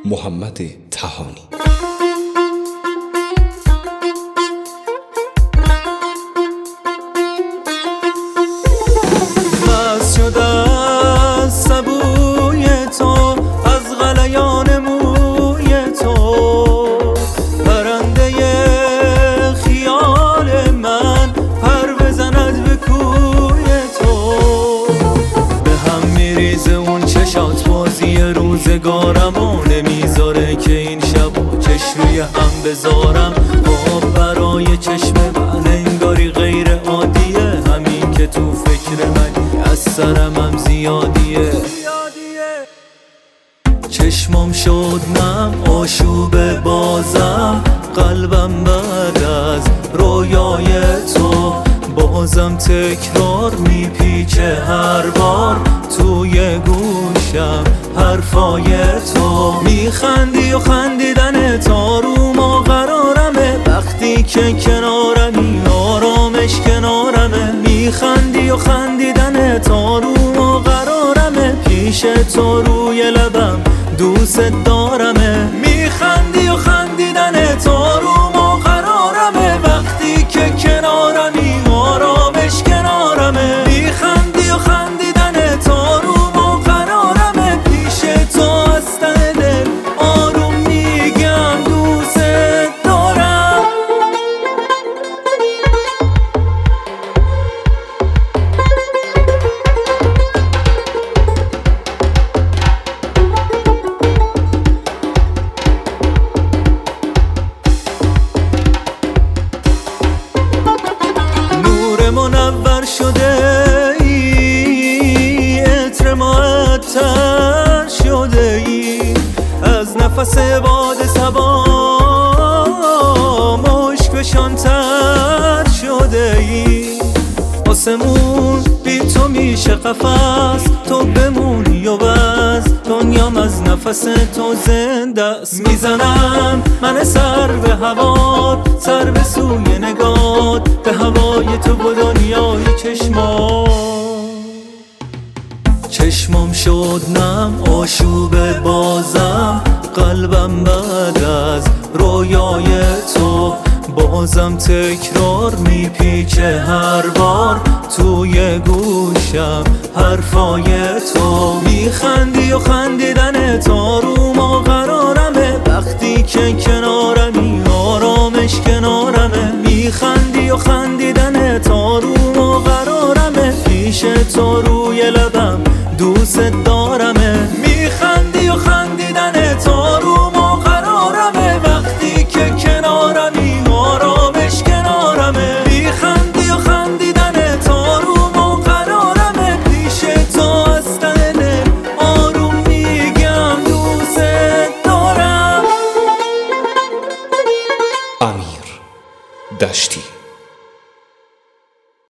محمد تهانی. مست شده از سبوی تو، از غلیان موی تو، پرنده خیال من پر بزند به کوی تو. به هم میریزه اون چشات، بازی روزگارم و نمیذاره که این شب چشم روی هم بذارم. آب برای چشم من انگاری غیر عادیه، همین که تو فکر منی از سرم هم زیادیه. چشمم شد نم آشوب بازم، قلبم بعد از رویای تو بازم تکرار میپیچه هر بار توی گوشم حرفای تو. میخندی و خندیدن تا رو ما قرارمه، وقتی که کنارمی آرامش کنارمه. میخندی و خندیدن تا رو ما قرارمه، پیش تو روی لبم دوست دارمه. میخندی و خندیدن تا رو ما قرارمه، وقتی که کنارمی آرامش کنارمه. میخندی و خندیدن تا رو ما قرارمه، پیش تو از ته دل آروم میگم دوست دارم. منور شده ای، عطر معطر شده ای، از نفس باد صبا مشکشان‌تر شده ای. آسمون بی تو میشه قفس، تو بمونی و بس دنیام از نفس تو زنده است. میزنم من سر به هوا، سر به سوی نگات، به هوای تو و دنیای چشمم شد نم آشوب بازم، قلبم بعد از رویای تو بازم تکرار میپیچه هر بار توی گوشم حرفای تو. میخندی و خندیدن تا رو ما قرارمه، وقتی که کنارمی آرامش کنارمه. میخندی و خندیدن تا رو ما قرارمه، پیش تو روی لبم دوست دارمه. میخندی و خندیدن تا رو ما قرارمه، وقتی که کنارمی آرامش کنارمه. میخندی و خندیدن تا رو ما قرارمه، پیش تو از ته دل آروم میگم دوست دارم. امیر دشتی.